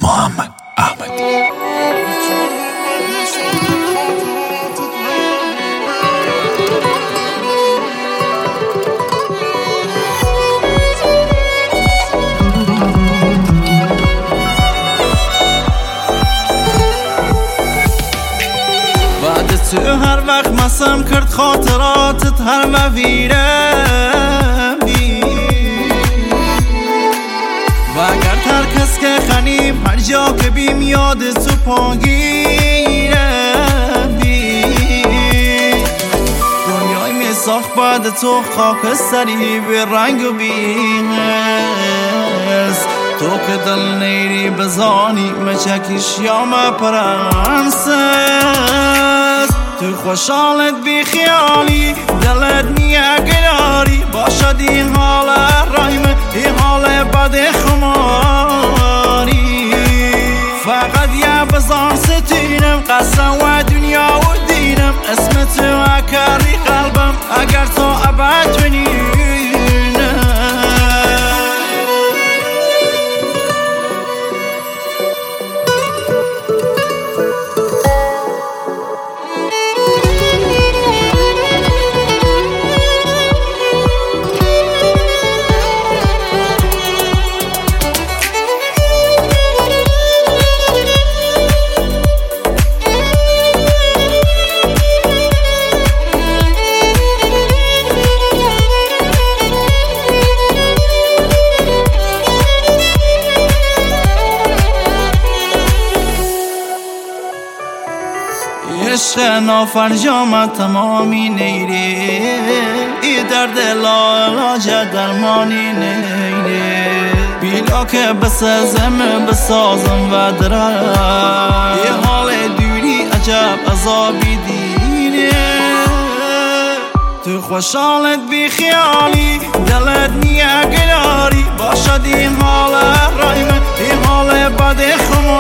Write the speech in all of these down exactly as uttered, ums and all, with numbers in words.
محمد احمدی. تو هر وقت مسم کرد خاطراتت هر مویرم بی و اگر هر کس که خنیم هر جا که بیم یاد تو پاگیرم بی دنیای می ساخت بعد تو خاکستری به رنگ و بی‌حس تو که دل نیری بزانی مچکیش یا مپرنسس تو خوشحالت بی خیالی دلت نیگراری باشد این حال رحمه این حال بد خماری فقط یه بزار ستینم قسم و دنیا و دینم اسم تو اکری قلبم اگر تو ابد بینیم عشق نافرجام تمامی نیره ای درد لاعلاج درمانی نیره بیلا که بسازم بسازم و درم ای حال دوری عجب عذابی دینه تو خوشحالت بی خیالی دلت نیگراری باشد این حال رحمه این حال بد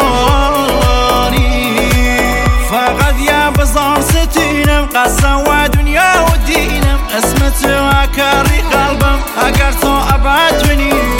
خماری فقط یه بزار ستینم قسم و دنیا و دینم اسم تو اکری قلبم اگر تو ابد بینیم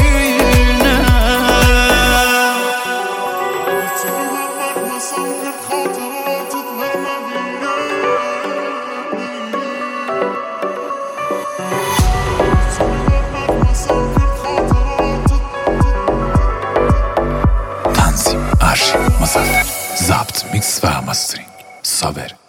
تنظیم ارشیو مزفر ضبط میکس و مسترینگ صابر